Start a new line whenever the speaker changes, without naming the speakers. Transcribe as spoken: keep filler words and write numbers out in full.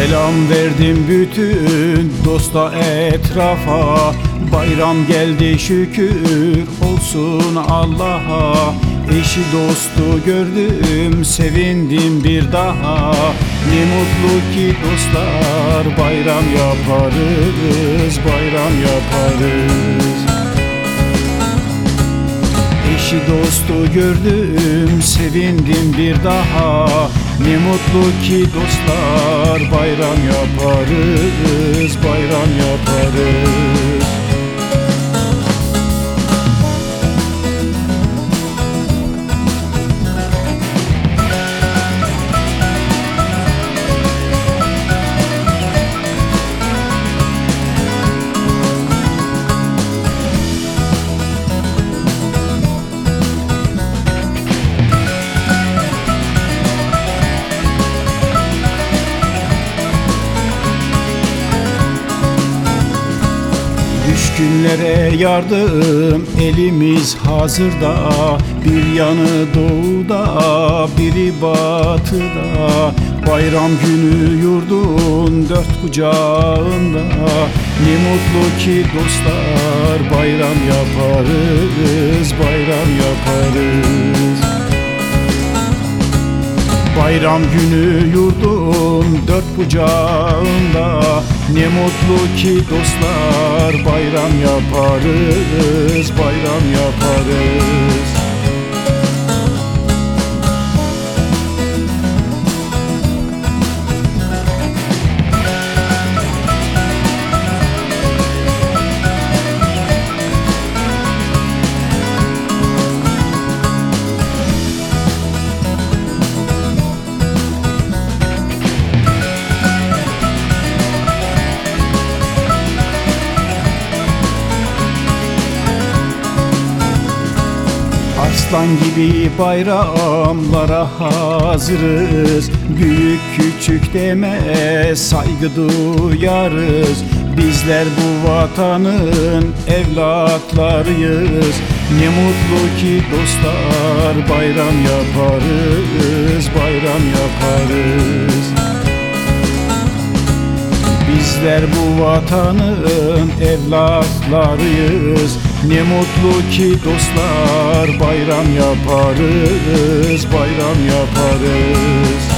Selam verdim bütün dosta etrafa. Bayram geldi şükür olsun Allah'a. Eşi dostu gördüm sevindim bir daha. Ne mutlu ki dostlar bayram yaparız, bayram yaparız. Eşi dostu gördüm sevindim bir daha. Ne mutlu ki dostlar bayram yaparız, bayram yaparız. Düşkünlere yardım elimiz hazırda. Bir yanı doğuda biri batıda. Bayram günü yurdun dört kucağında. Ne mutlu ki dostlar bayram yaparız, bayram yaparız. Bayram günü yurdun dört bucağında. Ne mutlu ki dostlar bayram yaparız, bayram yaparız. Aslan gibi bayramlara hazırız. Büyük küçük deme saygı duyarız. Bizler bu vatanın evlatlarıyız. Ne mutlu ki dostlar bayram yaparız, bayram yaparız. Bizler bu vatanın evlatlarıyız. Ne mutlu ki dostlar bayram yaparız, bayram yaparız.